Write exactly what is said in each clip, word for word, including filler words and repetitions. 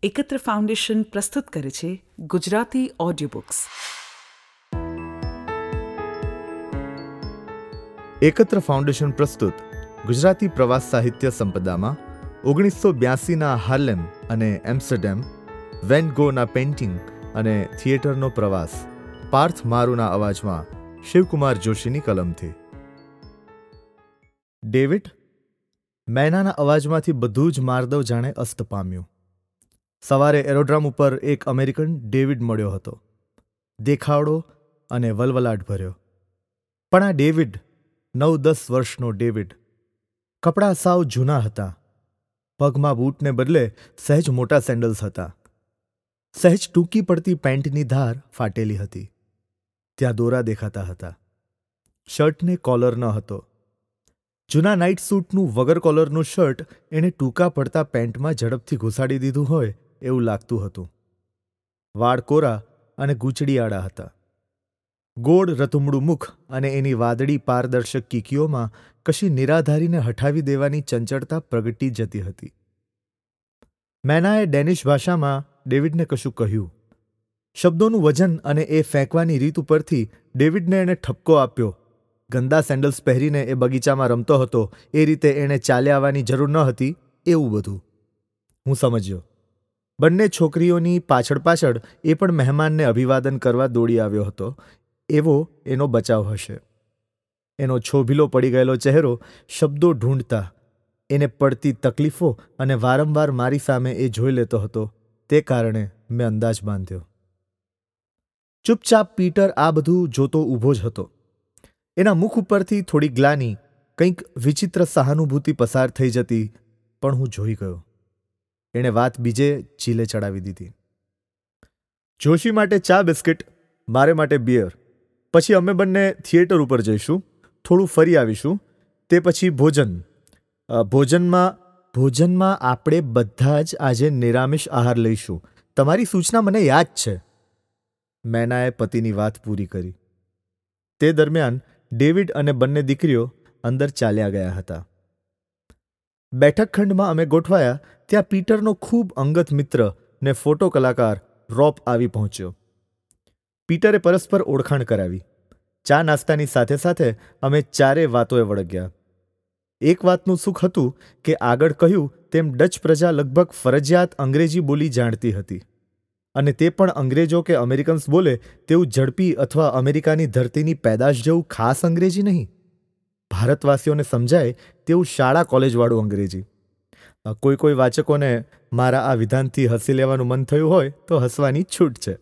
એકત્ર ફાઉન્ડેશન પ્રસ્તુત કરે છે Gujarati audio books. Ekatra foundation પ્રસ્તુત ગુજરાતી પ્રવાસ સાહિત્ય સંપદામાં ઓગણીસો બ્યાસીના હાર્લેમ અને એમ્સ્ટરડેમ, વેન ગોના પેઇન્ટિંગ અને થિયેટરનો પ્રવાસ, પાર્થ મારુના અવાજમાં શિવકુમાર જોશીની કલમથી. ડેવિડ. મૈનાના અવાજમાંથી બધું જ માર્દવ જાણે અસ્ત પામ્યું. સવારે એરોડ્રામ ઉપર એક અમેરિકન ડેવિડ મળ્યો હતો, દેખાવડો અને વલવલાટ ભર્યો. પણ આ ડેવિડ, નવ દસ વર્ષનો ડેવિડ, કપડાં સાવ જૂના હતા. પગમાં બૂટને બદલે સહેજ મોટા સેન્ડલ્સ હતા. સહેજ ટૂંકી પડતી પેન્ટની ધાર ફાટેલી હતી. ત્યાં દોરા દેખાતા હતા. શર્ટને કોલર ન હતો. જૂના નાઇટ સૂટનું વગર કોલરનું શર્ટ એણે ટૂંકા પડતા પેન્ટમાં ઝડપથી ઘુસાડી દીધું હોય એવું લાગતું હતું. વાળ કોરા અને ગૂંચળીયાળા હતા. ગોળ રતુમડું મુખ અને એની વાદળી પારદર્શક કીકીઓમાં કશી નિરાધારીને હઠાવી દેવાની ચંચળતા પ્રગટી જતી હતી. મૈનાએ ડેનિશ ભાષામાં ડેવિડને કશું કહ્યું. શબ્દોનું વજન અને એ ફેંકવાની રીત ઉપરથી ડેવિડને એણે ઠપકો આપ્યો. ગંદા સેન્ડલ્સ પહેરીને એ બગીચામાં રમતો હતો એ રીતે એણે ચાલ્યા આવવાની જરૂર ન હતી, એવું બધું. હું સમજ્યો. બંને છોકરીઓની પાછળ પાછળ એ પણ મહેમાનને અભિવાદન કરવા દોડી આવ્યો હતો, એવો એનો બચાવ હશે. એનો છોભીલો પડી ગયેલો ચહેરો શબ્દો ઢૂંઢતા, એને પડતી તકલીફો અને વારંવાર મારી સામે એ જોઈ લેતો હતો, તે કારણે મેં અંદાજ બાંધ્યો. ચૂપચાપ પીટર આ બધું જોતો ઊભો જ હતો. એના મુખ ઉપરથી થોડી ગ્લાની, કંઈક વિચિત્ર સહાનુભૂતિ પસાર થઈ જતી, પણ હું જોઈ ગયો. એણે વાત બીજે ચીલે ચડાવી દીધી. જોશી માટે ચા બિસ્કિટ, મારે માટે બિયર. પછી અમે બંને થિયેટર ઉપર જઈશું, થોડું ફરી આવીશું, તે પછી ભોજન. ભોજનમાં ભોજનમાં આપણે બધા જ આજે નિરામિષ આહાર લઈશું. તમારી સૂચના મને યાદ છે. મૈનાએ પતિની વાત પૂરી કરી. તે દરમિયાન ડેવિડ અને બંને દીકરીઓ અંદર ચાલ્યા ગયા હતા. બેઠક ખંડમાં અમે ગોઠવાયા ત્યાં પીટરનો ખૂબ અંગત મિત્ર ને ફોટો કલાકાર રોપ આવી પહોંચ્યો. પીટરે પરસ્પર ઓળખાણ કરાવી. ચા નાસ્તાની સાથે સાથે અમે ચારે વાતોએ વળગ્યા. એક વાતનું સુખ હતું કે આગળ કહ્યું તેમ ડચ પ્રજા લગભગ ફરજિયાત અંગ્રેજી બોલી જાણતી હતી, અને તે પણ અંગ્રેજો કે અમેરિકન્સ બોલે તેવું ઝડપી અથવા અમેરિકાની ધરતીની પેદાશ જેવું ખાસ અંગ્રેજી નહીં. ભારતવાસીઓને સમજાય તેવું શાળા કોલેજવાળું અંગ્રેજી. કોઈ કોઈ વાચકોને મારા આ વિધાનથી હસી લેવાનું મન થયું હોય તો હસવાની છૂટ છે.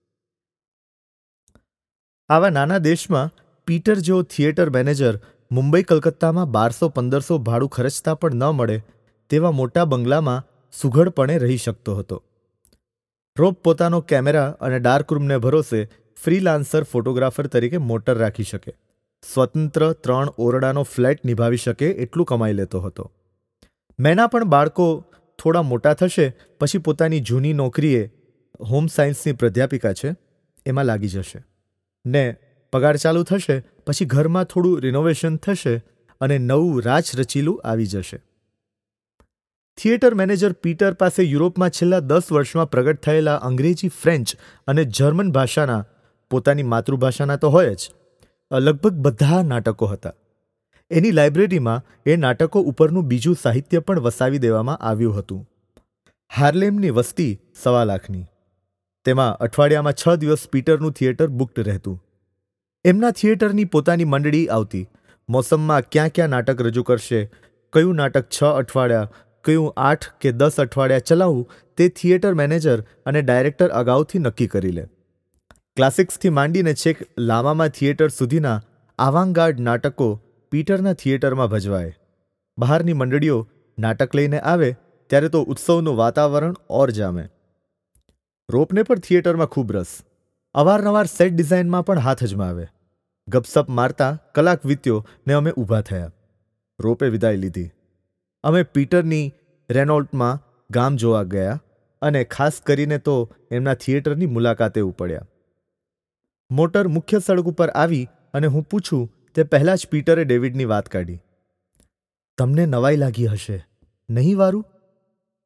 આવા નાના દેશમાં પીટર જેવો થિયેટર મેનેજર મુંબઈ કલકત્તામાં બારસો પંદરસો ભાડું ખર્ચતા પણ ન મળે તેવા મોટા બંગલામાં સુઘડપણે રહી શકતો હતો. રોપ પોતાનો કેમેરા અને ડાર્કરૂમને ભરોસે ફ્રીલાન્સર ફોટોગ્રાફર તરીકે મોટર રાખી શકે, સ્વતંત્ર ત્રણ ઓરડાનો ફ્લેટ નિભાવી શકે એટલું કમાઈ લેતો હતો. મૈના પણ બાળકો થોડા મોટા થશે પછી પોતાની જૂની નોકરીએ, હોમ સાયન્સની પ્રાધ્યાપિકા છે, એમાં લાગી જશે, ને પગાર ચાલુ થશે પછી ઘરમાં થોડું રિનોવેશન થશે અને નવું રાચરચીલું આવી જશે. થિયેટર મેનેજર પીટર પાસે યુરોપમાં છેલ્લા દસ વર્ષમાં પ્રગટ થયેલા અંગ્રેજી, ફ્રેન્ચ અને જર્મન ભાષાના, પોતાની માતૃભાષાના તો હોય જ, લગભગ બધા નાટકો હતા. એની લાઇબ્રેરીમાં એ નાટકો ઉપરનું બીજું સાહિત્ય પણ વસાવી દેવામાં આવ્યું હતું. હાર્લેમની વસ્તી સવા લાખની. તેમાં અઠવાડિયામાં છ દિવસ પીટરનું થિયેટર બુક્ડ રહેતું. એમના થિયેટરની પોતાની મંડળી આવતી. મોસમમાં ક્યાં ક્યાં નાટક રજૂ કરશે, કયું નાટક છ અઠવાડિયા, કયું આઠ કે દસ અઠવાડિયા ચલાવવું તે થિયેટર મેનેજર અને ડાયરેક્ટર અગાઉથી નક્કી કરી લે. ક્લાસિક્સથી માંડીને છેક લામામાં થિયેટર સુધીના આવાંગાર્ડ નાટકો પીટરના થિયેટરમાં ભજવાય. બહારની મંડળીઓ નાટક લઈને આવે ત્યારે તો ઉત્સવનું વાતાવરણ ઓર જામે. રોપને પણ થિયેટરમાં ખૂબ રસ. અવારનવાર સેટ ડિઝાઇનમાં પણ હાથ અજમાવે. ગપસપ મારતા કલાક વીત્યો ને અમે ઊભા થયા. રોપે વિદાય લીધી. અમે પીટરની રેનોલ્ટમાં ગામ જોવા ગયા અને ખાસ કરીને તો એમના થિયેટરની મુલાકાતે ઉપડ્યા. મોટર મુખ્ય સડક ઉપર આવી અને હું પૂછું તે પહેલાં જ પીટરે ડેવિડની વાત કાઢી. તમને નવાઈ લાગી હશે, નહીં વારું?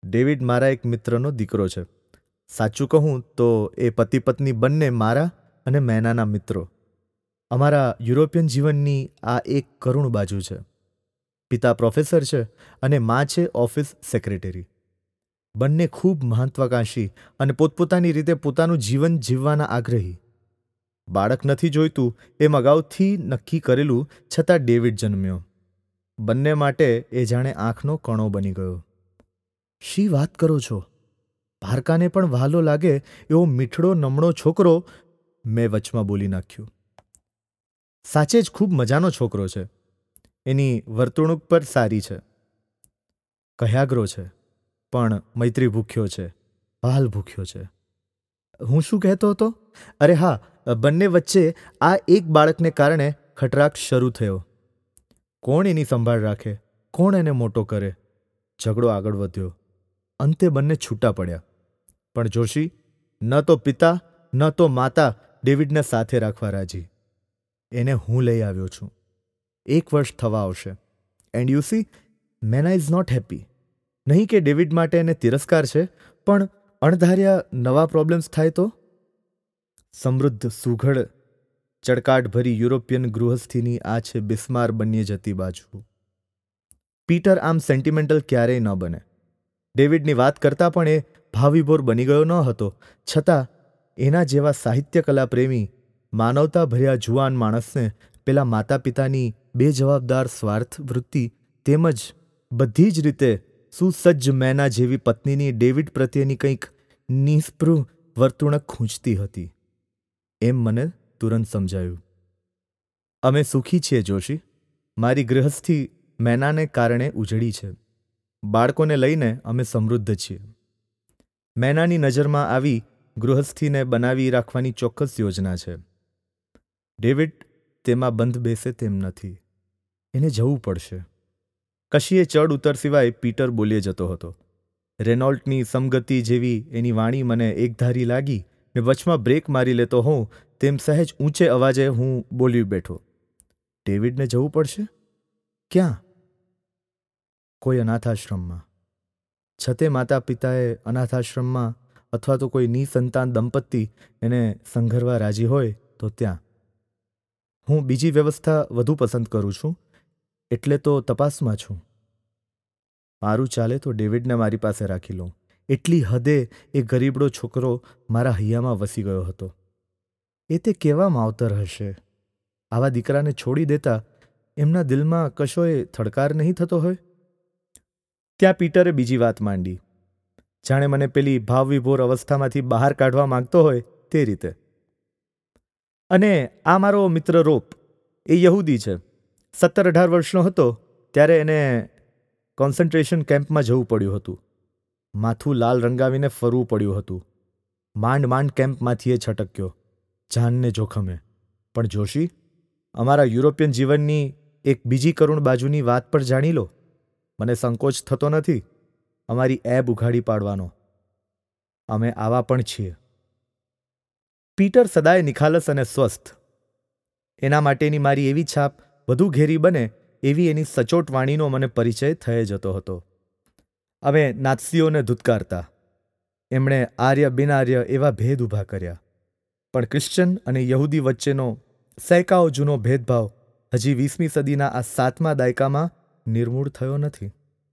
ડેવિડ મારા એક મિત્રનો દીકરો છે. સાચું કહું તો એ પતિ પત્ની બંને મારા અને મેનાના મિત્રો. અમારા યુરોપિયન જીવનની આ એક કરુણ બાજુ છે. પિતા પ્રોફેસર છે અને મા છે ઓફિસ સેક્રેટરી. બંને ખૂબ મહત્વાકાંક્ષી અને પોતપોતાની રીતે પોતાનું જીવન જીવવાના આગ્રહી. બાળક નથી જોઈતું એમ અગાઉથી નક્કી કરેલું છતાં ડેવિડ જન્મ્યો. બંને માટે એ જાણે આંખનો કણો બની ગયો. શી વાત કરો છો? પારકાને પણ વહાલો લાગે એવો મીઠડો નમણો છોકરો, મેં વચમાં બોલી નાખ્યું. સાચે જ ખૂબ મજાનો છોકરો છે. એની વર્તણૂક પર સારી છે. કહ્યાગ્રો છે, પણ મૈત્રી ભૂખ્યો છે, હાલ ભૂખ્યો છે. હું શું કહેતો હતો? અરે હા, બંને વચ્ચે આ એક બાળકને કારણે ખટરાક શરૂ થયો. કોણ એની સંભાળ રાખે? કોણ એને મોટો કરે? ઝઘડો આગળ વધ્યો. અંતે બંને છૂટા પડ્યા. પણ જોશી, ન તો પિતા ન તો માતા ડેવિડને સાથે રાખવા રાજી. એને હું લઈ આવ્યો છું. એક વર્ષ થવા આવશે. And you see, Mena is not happy. નહીં કે ડેવિડ માટે એને તિરસ્કાર છે, પણ અણધાર્યા નવા પ્રોબ્લેમ્સ થાય તો? સમૃદ્ધ સુઘડ ચડકાટભરી યુરોપિયન ગૃહસ્થીની આ છે બિસ્માર બની જતી બાજુ. પીટર આમ સેન્ટિમેન્ટલ ક્યારેય ન બને. ડેવિડની વાત કરતાં પણ એ ભાવવિભોર બની ગયો ન હતો. છતાં એના જેવા સાહિત્ય કલા પ્રેમી, માનવતા ભર્યા જુવાન માણસને પેલા માતા પિતાની બેજવાબદાર સ્વાર્થ વૃત્તિ તેમજ બધી જ રીતે સુસજ્જ મેના જેવી પત્નીની ડેવિડ પ્રત્યેની કંઈક નિસ્પૃહ વર્તણૂક ખૂંચતી હતી. એમ મને તુરંત સમજાયું. અમે સુખી છીએ જોશી. મારી ગૃહસ્થી મેનાને કારણે ઉજળી છે. બાળકોને લઈને અમે સમૃદ્ધ છીએ. મેનાની નજરમાં આવી ગૃહસ્થીને બનાવી રાખવાની ચોક્કસ યોજના છે. ડેવિડ તેમાં બંધ બેસે તેમ નથી. એને જવું પડશે. કશીએ ચડ ઉતર સિવાય પીટર બોલ્યે જતો હતો. રેનોલ્ટની સમગતિ જેવી એની વાણી મને એકધારી લાગી ને વચમાં બ્રેક મારી લેતો હોઉં તેમ સહેજ ઊંચે અવાજે હું બોલી બેઠો. ડેવિડને જવું પડશે? ક્યાં? કોઈ અનાથાશ્રમમાં. છતે માતા પિતાએ અનાથાશ્રમમાં અથવા તો કોઈ નિસંતાન દંપતી એને સંઘરવા રાજી હોય તો ત્યાં. હું બીજી વ્યવસ્થા વધુ પસંદ કરું છું, એટલે તો તપાસમાં છું. મારું ચાલે તો ડેવિડને મારી પાસે રાખી લઉં. એટલી હદે એ ગરીબડો છોકરો મારા હૈયામાં વસી ગયો હતો. એ તે કેવા માવતર હશે? આવા દીકરાને છોડી દેતા એમના દિલમાં કશોય થડકાર નહીં થતો હોય? ત્યાં પીટરે બીજી વાત માંડી, જાણે મને પેલી ભાવવિભોર અવસ્થામાંથી બહાર કાઢવા માંગતો હોય તે રીતે. અને આ મારો મિત્ર રોપ, એ યહૂદી છે. સત્તર અઢાર વર્ષનો હતો ત્યારે એને કોન્સન્ટ્રેશન કેમ્પમાં જવું પડ્યું હતું. માથું લાલ રંગાવીને ફરવું પડ્યું હતું. માંડ માંડ કેમ્પમાંથી એ છટક્યો, જાનને જોખમે. પણ જોશી, અમારા યુરોપિયન જીવનની એક બીજી કરુણ બાજુની વાત પર જાણી લો. મને સંકોચ થતો નથી અમારી એબ ઉઘાડી પાડવાનો. અમે આવા પણ છીએ. પીટર સદાય નિખાલસ અને સ્વસ્થ. એના માટેની મારી એવી છાપ વધુ ઘેરી બને એવી એની સચોટ વાણીનો મને પરિચય થઈ જતો હતો. અમે નાત્સીઓને ધુતકારતા. એમણે આર્ય બિનઆર્ય એવા ભેદ ઊભા કર્યા. પણ ક્રિશ્ચન અને યહૂદી વચ્ચેનો સૈકાઓ જૂનો ભેદભાવ હજી વીસમી સદીના આ સાતમા દાયકામાં નિર્મૂળ થયો નથી.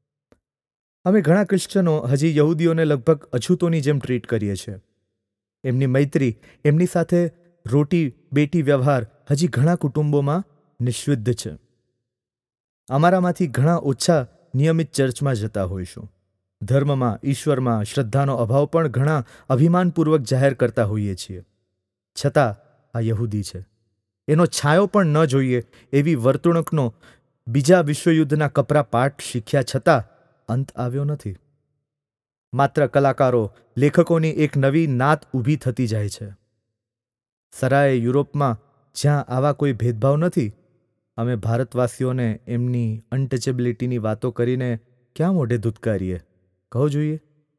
અમે ઘણા ક્રિશ્ચનો હજી યહૂદીઓને લગભગ અછૂતોની જેમ ટ્રીટ કરીએ છીએ. એમની મૈત્રી, એમની સાથે રોટી બેટી વ્યવહાર હજી ઘણા કુટુંબોમાં નિષિદ્ધ છે. અમારામાંથી ઘણા ઓછા નિયમિત ચર્ચમાં જતા હોઈશું. ધર્મમાં, ઈશ્વરમાં શ્રદ્ધાનો અભાવ પણ ઘણા અભિમાનપૂર્વક જાહેર કરતા હોઈએ છીએ. છતાં આ યહૂદી છે. એનો છાંયો પણ ન જોઈએ એવી વર્તણૂકનો બીજા વિશ્વયુદ્ધના કપરા પાઠ શીખ્યા છતાં અંત આવ્યો નથી. માત્ર કલાકારો, લેખકોની એક નવી નાત ઊભી થતી જાય છે. સરાય યુરોપમાં જ્યાં આવા કોઈ ભેદભાવ નથી, અમે ભારતવાસીઓને એમની અનટચેબિલિટીની વાતો કરીને ક્યાં મોઢે ધૂતકારીએ? કહો જોઈએ.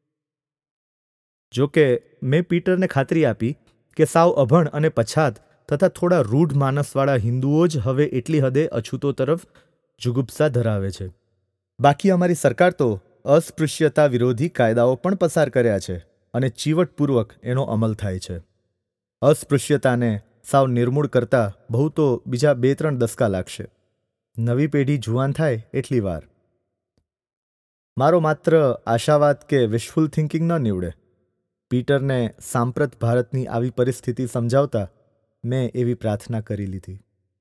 જોકે મેં પીટરને ખાતરી આપી કે સાવ અભણ અને પછાત તથા થોડા રૂઢ માનસવાળા હિન્દુઓ જ હવે એટલી હદે અછૂતો તરફ જુગુપ્સા ધરાવે છે. બાકી અમારી સરકાર તો અસ્પૃશ્યતા વિરોધી કાયદાઓ પણ પસાર કર્યા છે અને ચીવટપૂર્વક એનો અમલ થાય છે. અસ્પૃશ્યતાને સાવ નિર્મૂળ કરતા બહુ તો બીજા બે ત્રણ દસકા લાગશે. નવી પેઢી જુવાન થાય એટલી વાર. મારો માત્ર આશાવાદ કે વિશફુલ થિંકિંગ ન નીવડે. પીટરને સાંપ્રત ભારતની આવી પરિસ્થિતિ સમજાવતા મેં એવી પ્રાર્થના કરી લીધી.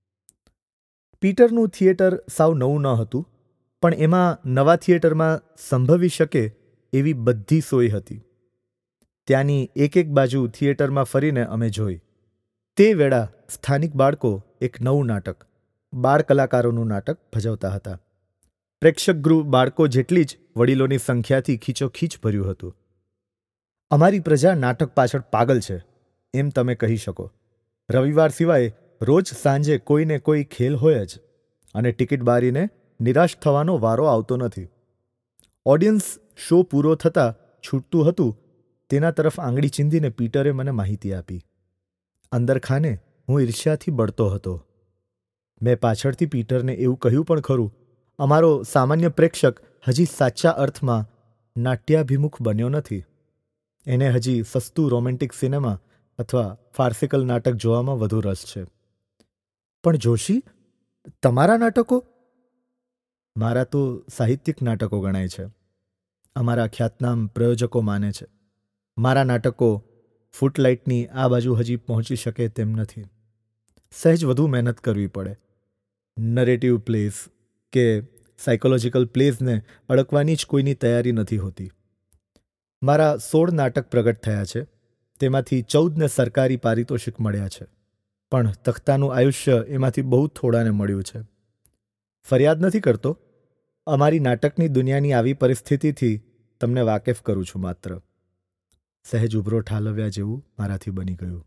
પીટરનું થિયેટર સાવ નવું ન હતું, પણ એમાં નવા થિયેટરમાં સંભવી શકે એવી બધી સોય હતી. ત્યાંની એક એક બાજુ થિયેટરમાં ફરીને અમે જોઈ. તે વેળા સ્થાનિક બાળકો એક નવું નાટક, બાળ કલાકારોનું નાટક ભજવતા હતા. પ્રેક્ષકગૃહ બાળકો જેટલી જ વડીલોની સંખ્યાથી ખીચોખીચ ભર્યું હતું. અમારી પ્રજા નાટક પાછળ પાગલ છે એમ તમે કહી શકો. રવિવાર સિવાય રોજ સાંજે કોઈને કોઈ ખેલ હોય જ, અને ટિકિટ બારીને નિરાશ થવાનો વારો આવતો નથી. ઓડિયન્સ શો પૂરો થતાં છૂટતું હતું તેના તરફ આંગળી ચીંધીને પીટરે મને માહિતી આપી. અંદરખાને હું ઈર્ષ્યાથી બળતો હતો. મેં પાછળથી પીટરને એવું કહ્યું પણ ખરું, અમારો સામાન્ય પ્રેક્ષક હજી સાચા અર્થમાં નાટ્યાભિમુખ બન્યો નથી. એને હજી સસ્તું રોમેન્ટિક સિનેમા અથવા ફાર્સિકલ નાટક જોવામાં વધુ રસ છે. પણ જોશી, તમારા નાટકો? મારા તો સાહિત્યિક નાટકો ગણાય છે. અમારા ખ્યાતનામ પ્રયોજકો માને છે. મારા નાટકો ફૂટલાઇટની આ બાજુ હજી પહોંચી શકે તેમ નથી. સહેજ વધુ મહેનત કરવી પડે. નરેટિવ પ્લેઝ કે સાયકોલોજીકલ પ્લેઝને અડકવાની જ કોઈની તૈયારી નથી હોતી. મારા સોળ નાટક પ્રગટ થયા છે. તેમાંથી ચૌદને સરકારી પારિતોષિક મળ્યા છે, પણ તખ્તાનું આયુષ્ય એમાંથી બહુ થોડાને મળ્યું છે. ફરિયાદ નથી કરતો. અમારી નાટકની દુનિયાની આવી પરિસ્થિતિથી તમને વાકેફ કરું છું માત્ર. સહેજ ઉભરો ઠાલવ્યા જેવું મારાથી બની ગયું.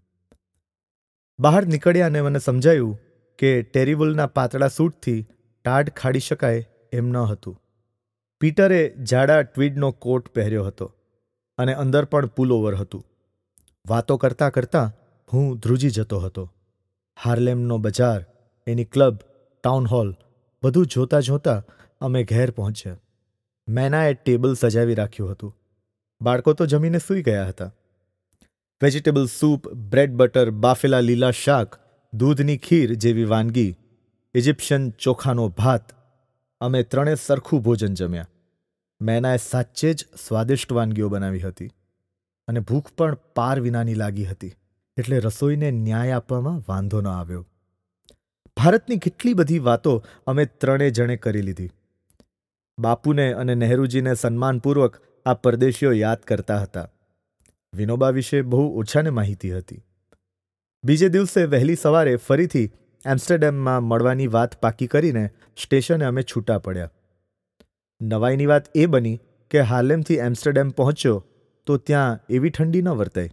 બહાર નીકળ્યા અને મને સમજાયું કે ટેરીવુલના પાતળા સૂટથી ટાઢ ખાડી શકાય એમ ન હતું. પીટરે જાડા ટ્વીડનો કોટ પહેર્યો હતો અને અંદર પણ પુલઓવર હતું. વાતો કરતાં કરતાં હું ધ્રુજી જતો હતો. હાર્લેમનો બજાર, એની ક્લબ, ટાઉન હોલ બધું જોતાં જોતાં અમે ઘેર પહોંચ્યા. મેનાએ ટેબલ સજાવી રાખ્યું હતું. બાળકો તો જમીને સૂઈ ગયા હતા. વેજીટેબલ સૂપ, બ્રેડ બટર, બાફેલા લીલા શાક, દૂધની ખીર જેવી વાનગી, ઇજિપ્શિયન ચોખાનો ભાત, અમે ત્રણે સરખું ભોજન જમ્યા. મેનાએ સાચે જ સ્વાદિષ્ટ વાનગીઓ બનાવી હતી અને ભૂખ પણ પાર વિનાની લાગી હતી, એટલે રસોઈને ન્યાય આપવામાં વાંધો ન આવ્યો. ભારતની કેટલી બધી વાતો અમે ત્રણે જણે કરી લીધી. બાપુને અને નહેરુજીને સન્માનપૂર્વક આ પરદેશીઓ યાદ કરતા હતા. વિનોબા વિશે બહુ ઓછાને માહિતી હતી. બીજે દિવસે વહેલી સવારે ફરીથી એમ્સ્ટરડેમમાં મળવાની વાત પાકી કરીને સ્ટેશને અમે છૂટા પડ્યા. નવાઈની વાત એ બની કે હાર્લેમથી એમ્સ્ટરડેમ પહોંચ્યો તો ત્યાં એવી ઠંડી ન વર્તાઈ.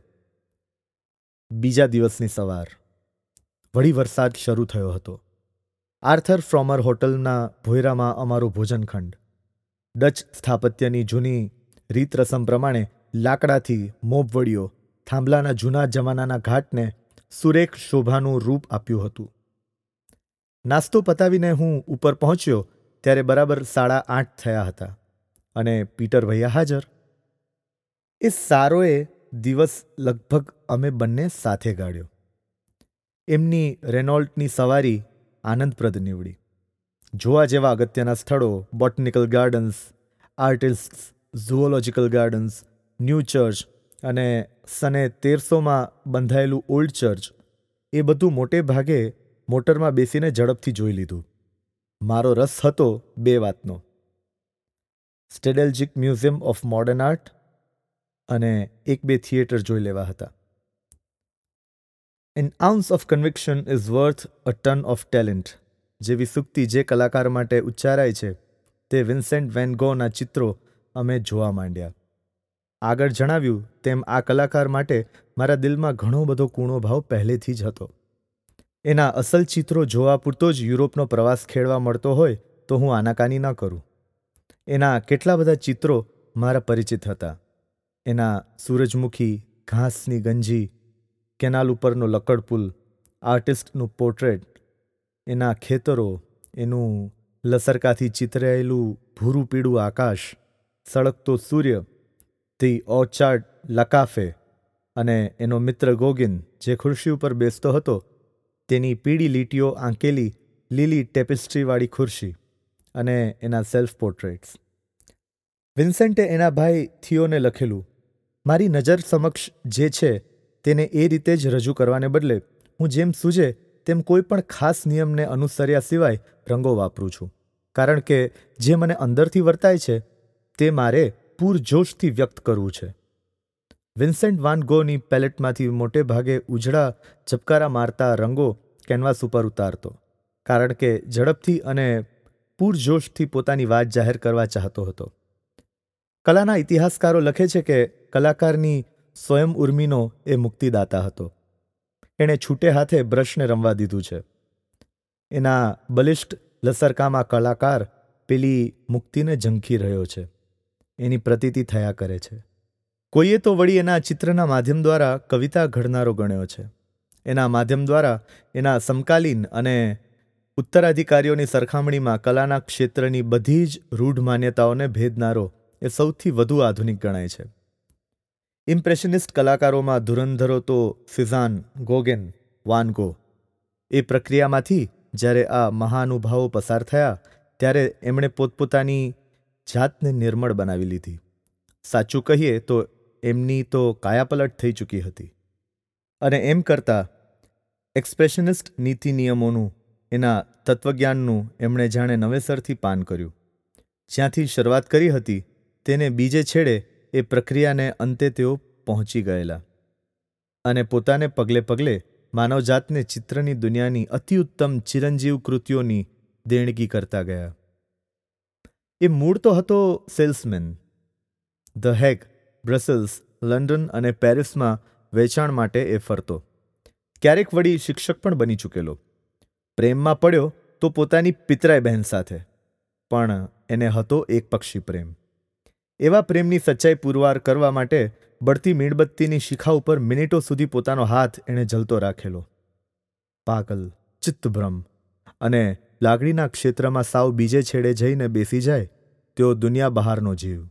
બીજા દિવસની સવાર. વળી વરસાદ શરૂ થયો હતો. આર્થર ફ્રોમર હોટલના ભોયરામાં અમારો ભોજનખંડ. ડચ સ્થાપત્યની જૂની રીત રસમ પ્રમાણે લાકડાથી મોબવડીઓ થાંભલાના જૂના જમાનાના ઘાટને સુરેખ શોભાનું રૂપ આપ્યું હતું. નાસ્તો પતાવીને હું ઉપર પહોંચ્યો ત્યારે બરાબર સાડા આઠ થયા હતા અને પીટર ભૈયા હાજર. એ સારોએ દિવસ લગભગ અમે બંને સાથે ગાળ્યો. એમની રેનોલ્ટની સવારી આનંદપ્રદ નીવડી. જોવા જેવા અગત્યના સ્થળો, botanical gardens, artists, zoological gardens, new church અને સને તેરસોમાં બંધાયેલું ઓલ્ડ ચર્ચ, એ બધું મોટે ભાગે મોટરમાં બેસીને ઝડપથી જોઈ લીધું. મારો રસ હતો બે વાતનો: Stedelijk museum of modern art અને એક બે થિયેટર જોઈ લેવા હતા. An ounce of conviction is worth a ton of talent જેવી સૂક્તિ જે કલાકાર માટે ઉચ્ચારાય છે, તે વિન્સેન્ટ વેન ગોના ચિત્રો અમે જોવા માંડ્યા. આગળ જણાવ્યું તેમ આ કલાકાર માટે મારા દિલમાં ઘણો બધો કૂણો ભાવ પહેલેથી જ હતો. એના અસલ ચિત્રો જોવા પૂરતો જ યુરોપનો પ્રવાસ ખેડવા મળતો હોય તો હું આનાકાની ન કરું. એના કેટલા બધા ચિત્રો મારા પરિચિત હતા. એના સૂરજમુખી, ઘાસની ગંજી, કેનાલ ઉપરનો લકડપુલ, આર્ટિસ્ટનું પોર્ટ્રેટ, એના ખેતરો, એનું લસરકાથી ચિતરાયેલું ભૂરું પીળું આકાશ, સળગતો સૂર્ય, ધી ઓર્ચાર્ડ લકાફે અને એનો મિત્ર ગોગિન જે ખુરશી ઉપર બેસતો હતો તેની પીળી લીટીઓ આંકેલી લીલી ટેપિસ્ટ્રીવાળી ખુરશી અને એના સેલ્ફ પોર્ટ્રેટ્સ. વિન્સેન્ટે એના ભાઈ થિયોને લખેલું, મારી નજર સમક્ષ જે છે તેને એ રીતે જ રજૂ કરવાને બદલે હું જેમ સૂઝે તેમ કોઈ પણ ખાસ નિયમને અનુસર્યા સિવાય રંગો વાપરું છું, કારણ કે જે મને અંદરથી વર્તાય છે તે મારે પૂરજોશથી વ્યક્ત કરવું છે. વિન્સેન્ટ વાન ગોની પેલેટમાંથી મોટે ભાગે ઉજળા ઝબકારા મારતા રંગો કેનવાસ ઉપર ઉતારતો, કારણ કે ઝડપથી અને પૂરજોશથી પોતાની વાત જાહેર કરવા ચાહતો હતો. કલાના ઇતિહાસકારો લખે છે કે કલાકારની સ્વયં ઉર્મિનો એ મુક્તિદાતા હતો. એણે છૂટે હાથે બ્રશને રમવા દીધું છે. એના બલિષ્ઠ લસરકામાં કલાકાર પેલી મુક્તિને ઝંખી રહ્યો છે, એની પ્રતીતિ થયા કરે છે. કોઈએ તો વળી એના ચિત્રના માધ્યમ દ્વારા કવિતા ઘડનારો ગણ્યો છે. એના માધ્યમ દ્વારા એના સમકાલીન અને ઉત્તરાધિકારીઓની સરખામણીમાં કલાના ક્ષેત્રની બધી જ રૂઢ માન્યતાઓને ભેદનારો એ સૌથી વધુ આધુનિક ગણાય છે. ઇમ્પ્રેશનિસ્ટ કલાકારોમાં ધુરંધરો તો સિઝાન, ગોગેન, વાન ગો. એ પ્રક્રિયામાંથી જ્યારે આ મહાનુભાવો પસાર થયા ત્યારે એમણે પોતપોતાની જાતને નિર્મળ બનાવી લીધી. સાચું કહીએ તો એમની તો કાયાપલટ થઈ ચૂકી હતી. અને એમ કરતાં એક્સપ્રેશનિસ્ટ નીતિ નિયમોનું, એના તત્વજ્ઞાનનું એમણે જાણે નવેસરથી પાન કર્યું. જ્યાંથી શરૂઆત કરી હતી તેને બીજે છેડે એ પ્રક્રિયાને અંતે તેઓ પહોંચી ગયેલા અને પોતાને પગલે પગલે માનવજાતને ચિત્રની દુનિયાની અતિઉત્તમ ચિરંજીવ કૃતિઓની દેણગી કરતા ગયા. એ મૂળ તો હતો salesman. The Hague, Brussels, London અને પેરિસમાં વેચાણ માટે એ ફરતો. ક્યારેક વળી શિક્ષક પણ બની ચૂકેલો. પ્રેમમાં પડ્યો તો પોતાની પિતરાઈ બહેન સાથે, પણ એને હતો એક પક્ષી પ્રેમ. એવા પ્રેમની સચ્ચાઈ પુરવાર કરવા માટે બળતી મીણબત્તીની શિખા ઉપર મિનિટો સુધી પોતાનો હાથ એણે જલતો રાખેલો. પાગલ, ચિત્તભ્રમ અને લાગણીના ક્ષેત્રમાં સાવ બીજે છેડે જઈને બેસી જાય તેઓ દુનિયા બહારનો જીવ.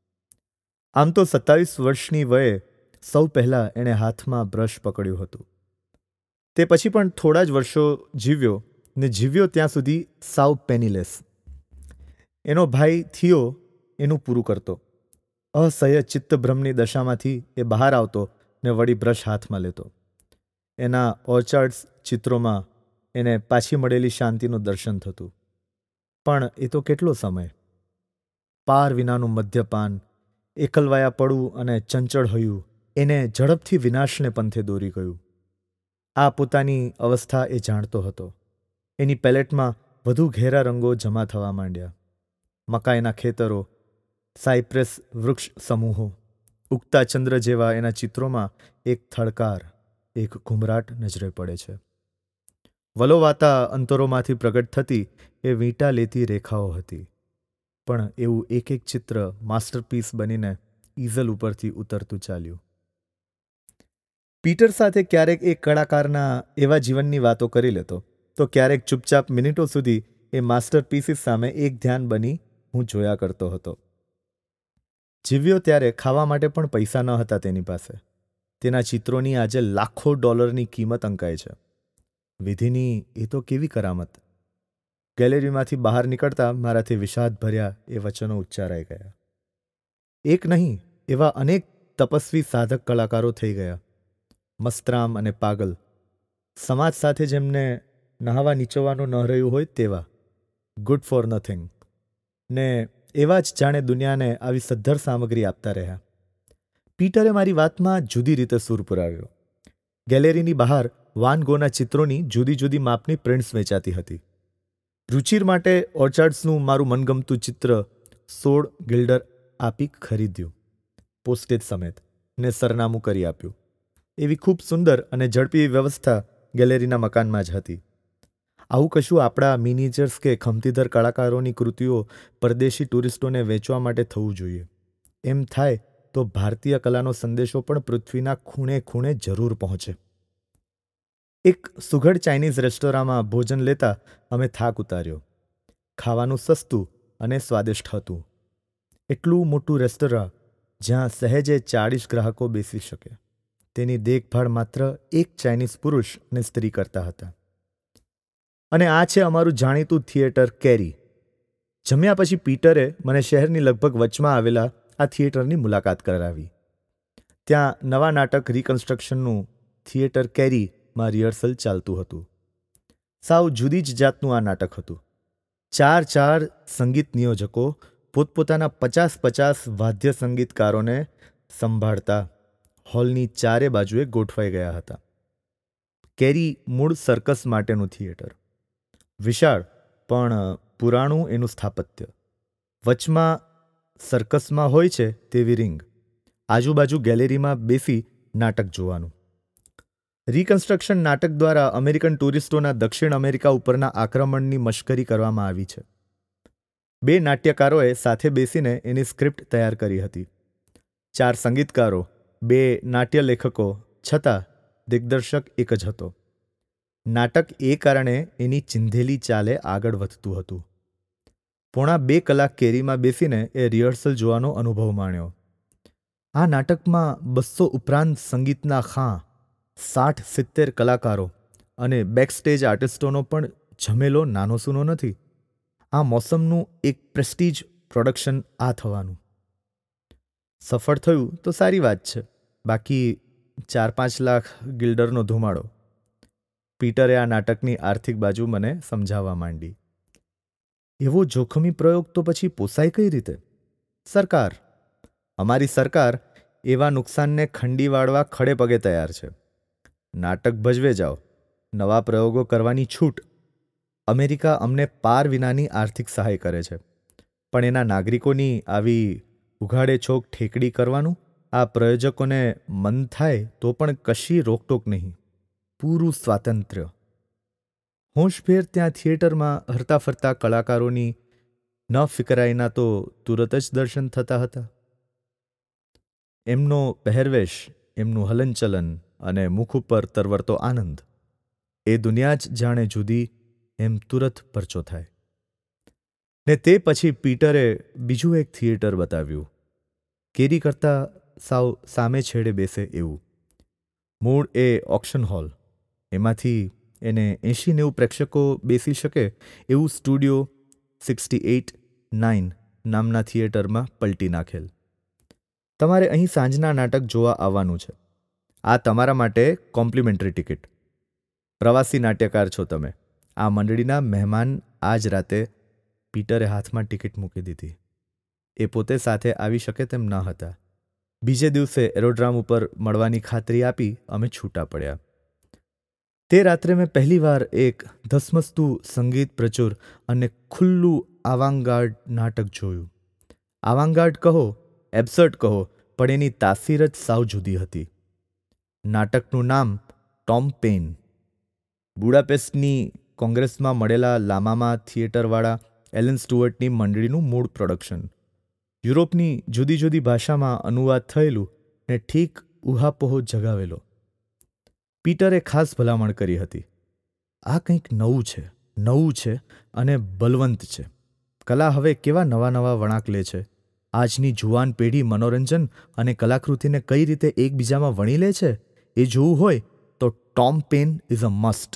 આમ તો સત્તાવીસ વર્ષની વયે સૌ પહેલાં એણે હાથમાં બ્રશ પકડ્યું હતું. તે પછી પણ થોડા જ વર્ષો જીવ્યો ને જીવ્યો ત્યાં સુધી સાવ પેનીલેસ. એનો ભાઈ થિયો એનું પૂરું કરતો. અસહ્ય ચિત્તભ્રમની દશામાંથી એ બહાર આવતો ને વળી બ્રશ હાથમાં લેતો. એના ઓર્ચાર્ડ્સ ચિત્રોમાં એને પાછી મળેલી શાંતિનું દર્શન થતું. પણ એ તો કેટલો સમય! પાર વિનાનું મદ્યપાન, એકલવાયા પડવું અને ચંચળ હયું એને ઝડપથી વિનાશને પંથે દોરી ગયું. આ પોતાની અવસ્થા એ જાણતો હતો. એની પેલેટમાં વધુ ઘેરા રંગો જમા થવા માંડ્યા. મકાઈના ખેતરો, સાયપ્રેસ વૃક્ષ સમૂહો, ઉગતા ચંદ્ર જેવા એના ચિત્રોમાં એક થડકાર, એક ઘુમરાટ નજરે પડે છે. વલોવાતા અંતરોમાંથી પ્રગટ થતી એ વીંટા લેતી રેખાઓ હતી. પણ એવું એક એક ચિત્ર માસ્ટરપીસ બનીને ઈઝલ ઉપરથી ઉતરતું ચાલ્યું. પીટર સાથે ક્યારેક એક કલાકારના એવા જીવનની વાતો કરી લેતો, તો ક્યારેક ચૂપચાપ મિનિટો સુધી એ માસ્ટરપીસીસ સામે એક ધ્યાન બની હું જોયા કરતો હતો. જીવ્યો ત્યારે ખાવા માટે પણ પૈસા ન હતા તેની પાસે. તેના ચિત્રોની આજે લાખો ડોલરની કિંમત અંકાય છે. વિધિની એ તો કેવી કરામત! ગેલેરીમાંથી બહાર નીકળતા મારાથી વિષાદ ભર્યા એ વચનો ઉચ્ચારાઈ ગયા. એક નહીં, એવા અનેક તપસ્વી સાધક કલાકારો થઈ ગયા. મસ્તરામ અને પાગલ, સમાજ સાથે જેમને નહાવા નીચોવાનું ન રહ્યું હોય તેવા, ગુડ ફોર નથિંગ, ને એવા જ જાણે દુનિયાને આવી સદ્ધર સામગ્રી આપતા રહ્યા. પીટરે મારી વાતમાં જુદી રીતે સૂર પુરાવ્યો. ગેલેરીની બહાર વાન ગોના ચિત્રોની જુદી જુદી માપની પ્રિન્ટ્સ વેચાતી હતી. રુચિર માટે ઓર્ચાર્ડ્સનું મારું મનગમતું ચિત્ર સોળ ગિલ્ડર આપી ખરીદ્યું, પોસ્ટેજ સમેત, ને સરનામું કરી આપ્યું. એવી ખૂબ સુંદર અને ઝડપી વ્યવસ્થા ગેલેરીના મકાનમાં જ હતી. આવું કશું આપણા મિનિચર્સ કે ખમતીધર કલાકારોની કૃતિઓ પરદેશી ટુરિસ્ટોને વેચવા માટે થવું જોઈએ. એમ થાય તો ભારતીય કલાનો સંદેશો પણ પૃથ્વીના ખૂણે ખૂણે જરૂર પહોંચે. એક સુઘડ ચાઇનીઝ રેસ્ટોરાંમાં ભોજન લેતા અમે થાક ઉતાર્યો. ખાવાનું સસ્તું અને સ્વાદિષ્ટ હતું. એટલું મોટું રેસ્ટોરાં જ્યાં સહેજે ચાળીસ ગ્રાહકો બેસી શકે, તેની દેખભાળ માત્ર એક ચાઇનીઝ પુરુષ અને સ્ત્રી કરતા હતા. અને આ છે અમારું જાણીતું થિયેટર કેરી. જમ્યા પછી પીટરે મને શહેરની લગભગ વચમાં આવેલા આ થિયેટરની મુલાકાત કરાવી. ત્યાં નવા નાટક રિકન્સ્ટ્રક્શનનું થિયેટર કેરીમાં રિહર્સલ ચાલતું હતું. સાવ જુદી જ જાતનું આ નાટક હતું. ચાર ચાર સંગીત નિયોજકો પોતપોતાના પચાસ પચાસ વાદ્ય સંગીતકારોને સંભાળતા હોલની ચારે બાજુએ ગોઠવાઈ ગયા હતા. કેરી મૂળ સર્કસ માટેનું થિયેટર. વિશાળ પણ પુરાણું એનું સ્થાપત્ય. વચમાં સર્કસમાં હોય છે તેવી રિંગ. આજુબાજુ ગેલેરીમાં બેસી નાટક જોવાનું. રિકન્સ્ટ્રક્શન નાટક દ્વારા અમેરિકન ટુરિસ્ટોના દક્ષિણ અમેરિકા ઉપરના આક્રમણની મશ્કરી કરવામાં આવી છે. બે નાટ્યકારોએ સાથે બેસીને એની સ્ક્રિપ્ટ તૈયાર કરી હતી. ચાર સંગીતકારો, બે નાટ્ય લેખકો, છતાં દિગ્દર્શક એક જ હતો. નાટક એ કારણે એની ચીંધેલી ચાલે આગળ વધતું હતું. પોણા બે કલાક કેરીમાં બેસીને એ રિહર્સલ જોવાનો અનુભવ માણ્યો. આ નાટકમાં બસો ઉપરાંત સંગીતના ખાં, સાઠ સિત્તેર કલાકારો અને બેકસ્ટેજ આર્ટિસ્ટોનો પણ જમેલો નાનો સૂનો નથી. આ મોસમનું એક પ્રેસ્ટીજ પ્રોડક્શન આ થવાનું. સફળ થયું તો સારી વાત છે, બાકી ચાર પાંચ લાખ ગિલ્ડરનો ધુમાડો. પીટરે આ નાટકની આર્થિક બાજુ મને સમજાવવા માંડી. એવો જોખમી પ્રયોગ તો પછી પોસાય કઈ રીતે? સરકાર, અમારી સરકાર એવા નુકસાનને ખંડી વાળવા ખડે પગે તૈયાર છે. નાટક ભજવે જાઓ, નવા પ્રયોગો કરવાની છૂટ. અમેરિકા અમને પાર વિનાની આર્થિક સહાય કરે છે, પણ એના નાગરિકોની આવી ઉઘાડે છોક ઠેકડી કરવાનું આ પ્રયોજકોને મન થાય તો પણ કશી રોકટોક નહીં. પૂરું સ્વાતંત્ર્ય. હોશભેર ત્યાં થિયેટરમાં હરતા ફરતા કલાકારોની ન ફિકરાઈના તો તુરત જ દર્શન થતા હતા. એમનો પહેરવેશ, એમનું હલનચલન અને મુખ ઉપર તરવરતો આનંદ, એ દુનિયા જ જાણે જુદી એમ તુરત પરચો થાય. ને તે પછી પીટરે બીજું એક થિયેટર બતાવ્યું. કેરી કરતાં સાવ સામે છેડે બેસે એવું. મૂળ એ ઓક્શન હોલ. એમાંથી એને એંશી નેવું પ્રેક્ષકો બેસી શકે એવું સ્ટુડિયો સિક્સટી એઇટ નાઇન નામના થિયેટરમાં પલટી નાખેલ. તમારે અહીં સાંજના નાટક જોવા આવવાનું છે. આ તમારા માટે કોમ્પ્લિમેન્ટરી ટિકિટ. પ્રવાસી નાટ્યકાર છો તમે. આ મંડળીના મહેમાન આજ રાતે. પીટરે હાથમાં ટિકિટ મૂકી દીધી. એ પોતે સાથે આવી શકે તેમ ન હતા. બીજે દિવસે એરોડ્રામ ઉપર મળવાની ખાતરી આપી અમે છૂટા પડ્યા. તે રાત્રે મેં પહેલીવાર એક ધસમસતું સંગીત પ્રચુર અને ખુલ્લું આવાંગાર્ડ નાટક જોયું. આવાંગાર્ડ કહો, એબ્સર્ડ કહો, પણ એની તાસીર જ સાવ જુદી હતી. નાટકનું નામ ટોમ પેન. બુડાપેસ્ટની કોંગ્રેસમાં મળેલા લામામાં થિયેટરવાળા એલન સ્ટુઅર્ટની મંડળીનું મૂળ પ્રોડક્શન. યુરોપની જુદી જુદી ભાષામાં અનુવાદ થયેલું ને ઠીક ઉહાપોહો જગાવેલો. પીટરે ખાસ ભલામણ કરી હતી. આ કંઈક નવું છે, નવું છે અને બલવંત છે. કલા હવે કેવા નવા નવા વળાંક લે છે. આજની જુવાન પેઢી મનોરંજન અને કલાકૃતિને કઈ રીતે એકબીજામાં વણી લે છે, એ જોવું હોય તો Tom Paine is a must.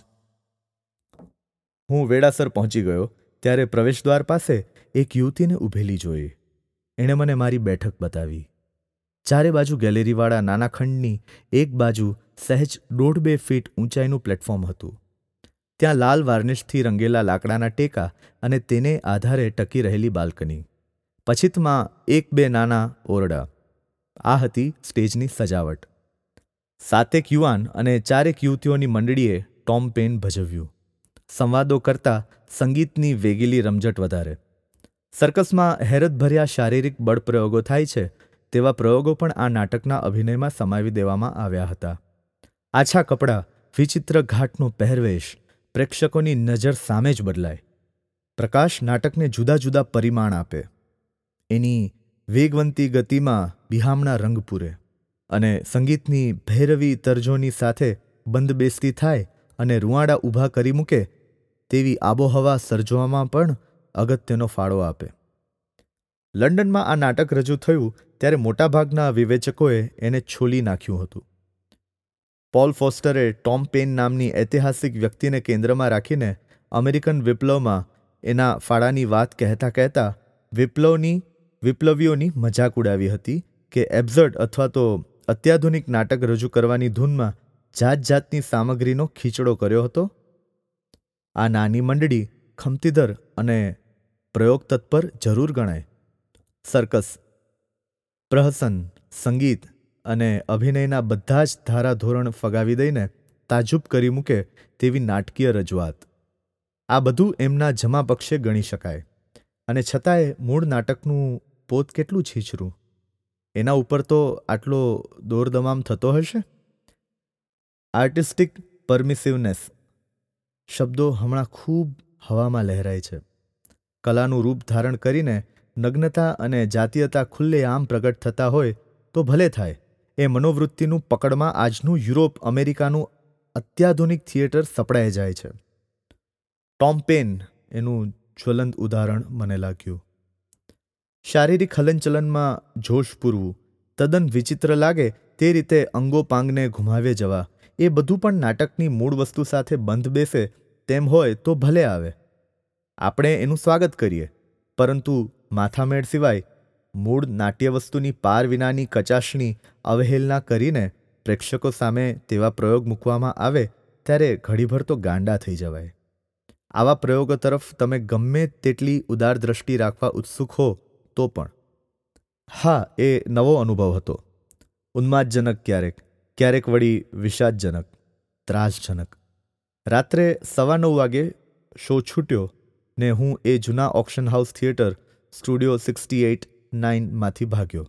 હું વેળાસર પહોંચી ગયો ત્યારે પ્રવેશદ્વાર પાસે એક યુવતીને ઊભેલી જોઈ. એણે મને મારી બેઠક બતાવી. ચારે બાજુ ગેલેરીવાળા નાના ખંડની એક બાજુ સહેજ દોઢ બે ફીટ ઊંચાઈનું પ્લેટફોર્મ હતું. ત્યાં લાલ વાર્નિશથી રંગેલા લાકડાના ટેકા અને તેને આધારે ટકી રહેલી બાલ્કની. પછીતમાં એક બે નાના ઓરડા. આ હતી સ્ટેજની સજાવટ. સાતેક યુવાન અને ચારેક યુવતીઓની મંડળીએ ટોમ પેન ભજવ્યું. સંવાદો કરતાં સંગીતની વેગીલી રમઝટ વધારે. સર્કસમાં હેરતભર્યા શારીરિક બળપ્રયોગો થાય છે તેવા પ્રયોગો પણ આ નાટકના અભિનયમાં સમાવી દેવામાં આવ્યા હતા. આછા કપડાં, વિચિત્ર ઘાટનો પહેરવેશ, પ્રેક્ષકોની નજર સામે જ બદલાય. પ્રકાશ નાટકને જુદા જુદા પરિમાણ આપે. એની વેગવંતી ગતિમાં બિહામણા રંગ પૂરે અને સંગીતની ભૈરવી તર્જોની સાથે બંધબેસતી થાય અને રૂંવાડા ઊભા કરી મૂકે તેવી આબોહવા સર્જવામાં પણ અગત્યનો ફાળો આપે. લંડનમાં આ નાટક રજૂ થયું ત્યારે મોટાભાગના વિવેચકોએ એને છોલી નાખ્યું હતું. પોલ ફોસ્ટરે ટોમ પેન નામની ઐતિહાસિક વ્યક્તિને કેન્દ્રમાં રાખીને અમેરિકન વિપ્લવમાં એના ફાળાની વાત કહેતા કહેતા વિપ્લવની વિપ્લવીઓની મજાક ઉડાવી હતી કે એબ્સર્ડ અથવા તો અત્યાધુનિક નાટક રજૂ કરવાની ધૂનમાં જાત જાતની સામગ્રીનો ખીચડો કર્યો હતો. આ નાની મંડળી ખમતીધર અને પ્રયોગ તત્પર જરૂર ગણાય. સર્કસ, પ્રહસન, સંગીત અને અભિનયના બધા જ ધારાધોરણ ફગાવી દઈને તાજુબ કરી મૂકે તેવી નાટકીય રજૂઆત. આ બધું એમના જમા પક્ષે ગણી શકાય અને છતાંય મૂળ નાટકનું પોત કેટલું છીછરું. એના ઉપર તો આટલો દોરદમામ થતો હશે. આર્ટિસ્ટિક પરમિસિવનેસ શબ્દો હમણાં ખૂબ હવામાં લહેરાય છે. કલાનું રૂપ ધારણ કરીને નગ્નતા અને જાતીયતા ખુલ્લેઆમ પ્રગટ થતા હોય તો ભલે થાય. એ મનોવૃત્તિનું પકડમાં આજનું યુરોપ અમેરિકાનું અત્યાધુનિક થિયેટર સપડાઈ જાય છે. ટોમ પેન એનું જ્વલંત ઉદાહરણ મને લાગ્યું. શારીરિક હલનચલનમાં જોશ પૂરવું, તદ્દન વિચિત્ર લાગે તે રીતે અંગોપાંગને ઘુમાવે જવા, એ બધું પણ નાટકની મૂળ વસ્તુ સાથે બંધ બેસે તેમ હોય તો ભલે આવે. આપણે એનું સ્વાગત કરીએ, પરંતુ માથામેળ સિવાય મૂળ નાટ્ય વસ્તુની પાર વિનાની કચાશણી અવહેલના કરીને પ્રેક્ષકો સામે તેવા પ્રયોગ મૂકવામાં આવે ત્યારે ઘડીભર તો ગાંડા થઈ જવાય. આવા પ્રયોગો તરફ તમે ગમે તેટલી ઉદાર દ્રષ્ટિ રાખવા ઉત્સુક હો તો પણ. હા, એ નવો અનુભવ હતો. ઉન્માદજનક ક્યારેક, ક્યારેક વળી વિષાદજનક, ત્રાસજનક. રાત્રે સવા નવ વાગે શો છૂટ્યો ને હું એ જૂના auction house theatre studio sixty eight nine માંથી ભાગ્યો.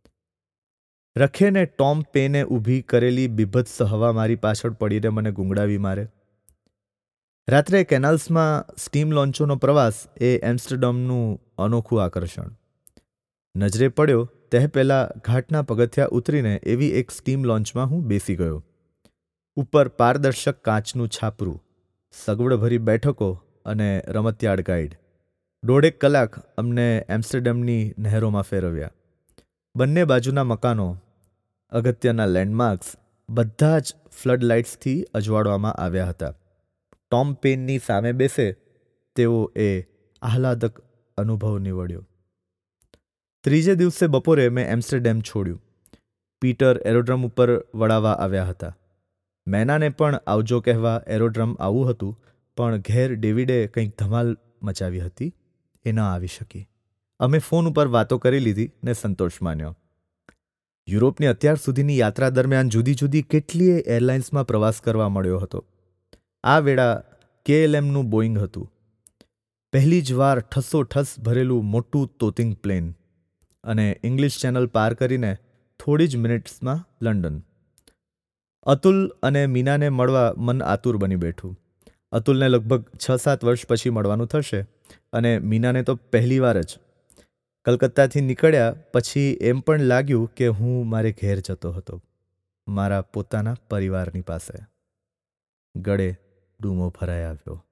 રખેને ટોમ પેને ઊભી કરેલી બીભત્સ હવા મારી પાછળ પડીને મને ગુંગળાવી મારે. રાત્રે કેનાલ્સમાં સ્ટીમ લોન્ચોનો પ્રવાસ એ એમ્સ્ટરડમનું અનોખું આકર્ષણ. નજરે પડ્યો તે પહેલાં ઘાટના પગથિયાં ઉતરીને એવી એક સ્ટીમ લોન્ચમાં હું બેસી ગયો. ઉપર પારદર્શક કાચનું છાપરું, સગવડભરી બેઠકો અને રમતિયાળ ગાઈડ. દોઢેક કલાક અમને એમ્સ્ટરડમની નહેરોમાં ફેરવ્યા. બંને બાજુના મકાનો, અગત્યના લેન્ડમાર્ક્સ બધા જ ફ્લડ લાઇટ્સથી અજવાળવામાં આવ્યા હતા. ટોમ પેનની સામે બેસે તેવો એ આહલાદક અનુભવ નીવડ્યો. ત્રીજે દિવસે બપોરે મેં એમ્સ્ટરડેમ છોડ્યું. પીટર એરોડ્રમ ઉપર વળાવવા આવ્યા હતા. મેનાને પણ આવજો કહેવા એરોડ્રમ આવવું હતું, પણ ઘેર ડેવિડે કંઈક ધમાલ મચાવી હતી, એ ન આવી શકી. અમે ફોન ઉપર વાતો કરી લીધી ને સંતોષ માન્યો. યુરોપની અત્યાર સુધીની યાત્રા દરમિયાન જુદી જુદી કેટલીય એરલાઇન્સમાં પ્રવાસ કરવા મળ્યો હતો. આ વેળા કેએલએમનું બોઈંગ હતું. પહેલી જ વાર ઠસોઠસ ભરેલું મોટું તોતિંગ પ્લેન અને ઇંગ્લિશ ચેનલ પાર કરીને થોડી જ મિનિટ્સમાં લંડન. અતુલ અને મીનાને મળવા મન આતુર બની બેઠું. અતુલને લગભગ છ સાત વર્ષ પછી મળવાનું થશે અને મીનાને તો પહેલી વાર જ. કલકત્તાથી નીકળ્યા પછી એમ પણ લાગ્યું કે હું મારે ઘેર જતો હતો, મારા પોતાના પરિવારની પાસે. ગળે ડૂમો ભરાઈ આવ્યો.